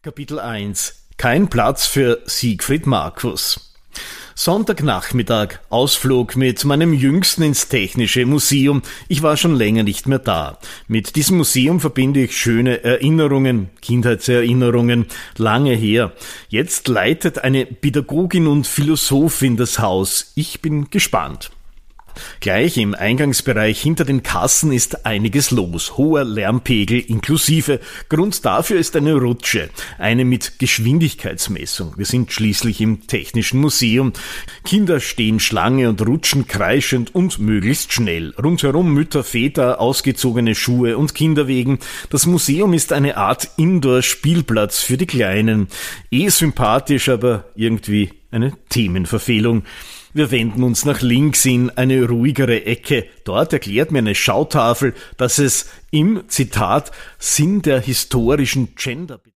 Kapitel 1. Kein Platz für Siegfried Markus. Sonntagnachmittag, Ausflug mit meinem Jüngsten ins Technische Museum. Ich war schon länger nicht mehr da. Mit diesem Museum verbinde ich schöne Erinnerungen, Kindheitserinnerungen, lange her. Jetzt leitet eine Pädagogin und Philosophin das Haus. Ich bin gespannt. Gleich im Eingangsbereich hinter den Kassen ist einiges los. Hoher Lärmpegel inklusive. Grund dafür ist eine Rutsche. Eine mit Geschwindigkeitsmessung. Wir sind schließlich im Technischen Museum. Kinder stehen Schlange und rutschen kreischend und möglichst schnell. Rundherum Mütter, Väter, ausgezogene Schuhe und Kinderwegen. Das Museum ist eine Art Indoor-Spielplatz für die Kleinen. Sympathisch, aber irgendwie eine Themenverfehlung. Wir wenden uns nach links in eine ruhigere Ecke. Dort erklärt mir eine Schautafel, dass es im, Zitat, Sinn der historischen Gender